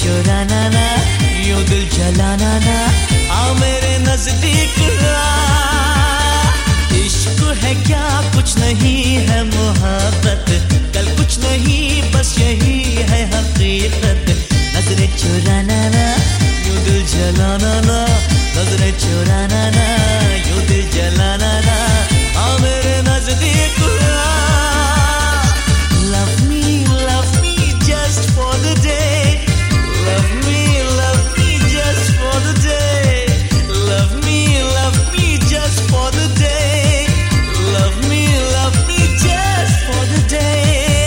चुराना ना, यूं दिल जलाना ना, आ मेरे नजदीक आ। इश्क है क्या कुछ नहीं है मोहब्बत, कल कुछ नहीं बस यही है हकीकत। नजरें चुराना ना, यूं दिल जलाना ना, नजरें चुराना ना, यूं दिल जलाना ना, आ मेरे नजदीक आ। Love me just for the day. Love me just for the day. Love me just for the day. Love me just for the day.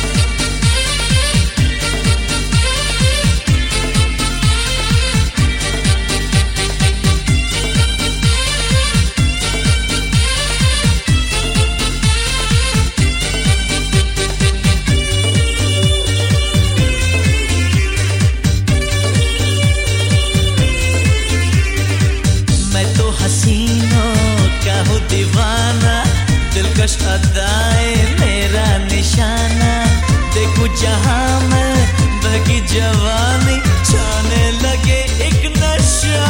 दीवाना दिलकश अदाएं मेरा निशाना, देखूं जहां मैं बहकी जवानी, छाने लगे एक नशा।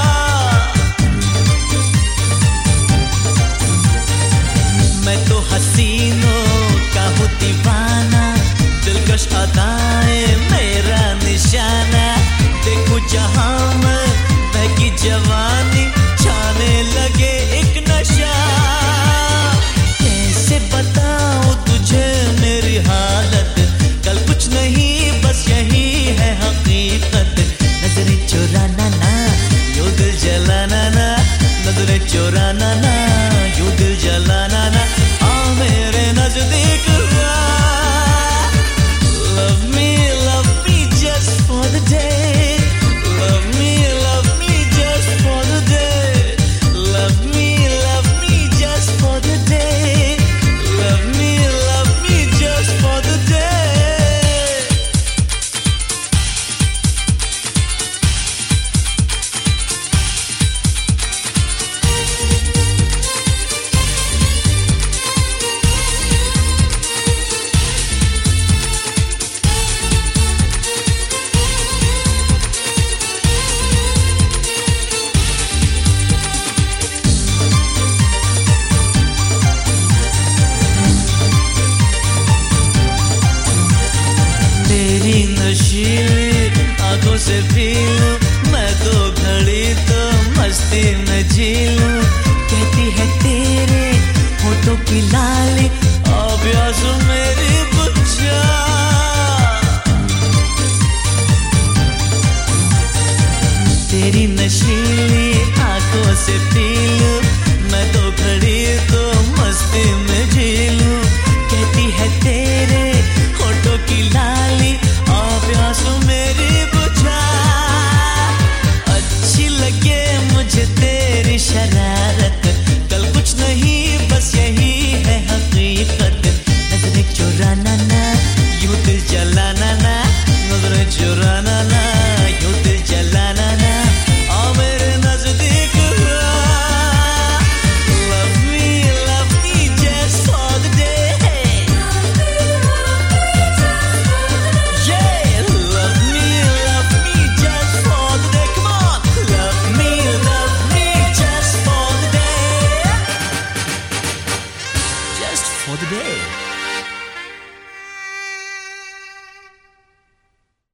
मैं तो हसीनों का हूँ दीवाना, दिलकश अदाएं मेरा निशाना, देखूं जहां मैं बहकी जवानी, छाने लगे एक नशा। कैसे बताऊं तुझे मेरी हालत, कल कुछ नहीं बस यही है हकीकत। नजरें चुराना ना, यूं दिल जलाना ना, नजरें चुराना ना, यूं दिल जलाना ना, आ मेरे नजदीक आ। Love me just for the day. Love me just for the day. Love me just for the day. Love me just for the day. तेरी नशीली आंखों से पी लूं मैं तो घड़ी, तो मस्ती में जी लूं। कहती है तेरे होठों की लाली, अभ्यास मेरी बुझा। तेरी नशीली आंखों से पी लूं मैं तो